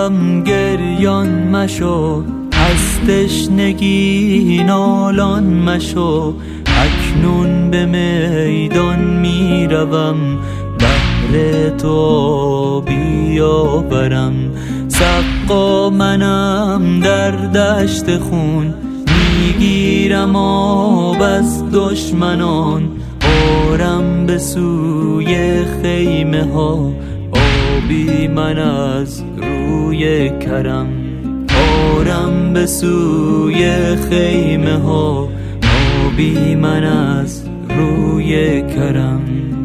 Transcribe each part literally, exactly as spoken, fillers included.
میروم گریان مشو، از تشنگی نالان مشو. اکنون به میدان میروم، بهر تو بیاورم. سقا منم در دشت خون، میگیرم آب از دشمنان. آرم به سوی خیمه ها، آبی من از روی کرم. آرم به سوی خیمه ها، آبی من از روی کرم.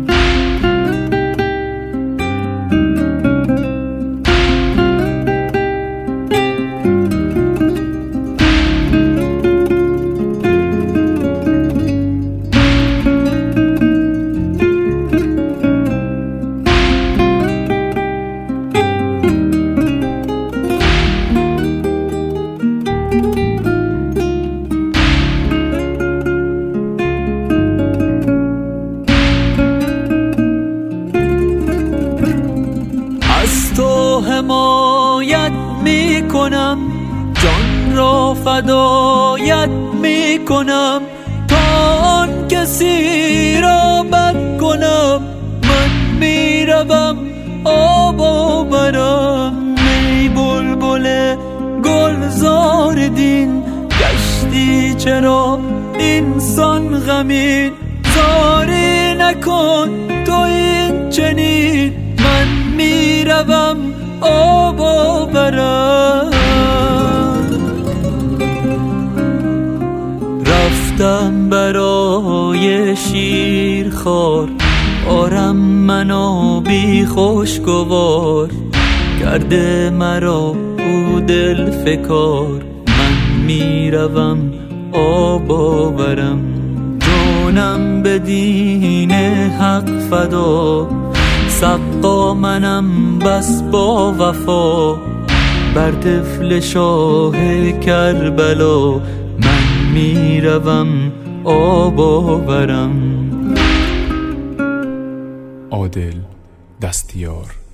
حمایت می کنم، جان را فدایت می کنم. تا آن کسی را بد کنم، من می روم آب آورم. ای بلبل گلزار دین، گشتی چرا اینسان غمین؟ زاری نکن تو این چنین، من می روم آب آورم. رفتم برای شیرخوار، آرم منو بی خوشگوار. کرده مرا او دل فکار، من میروم آب آورم. جانم به دین حق فدا، سقا منم بس با وفا. بر طفل شاه کربلا، من میروم آب آورم. عادل دستیار.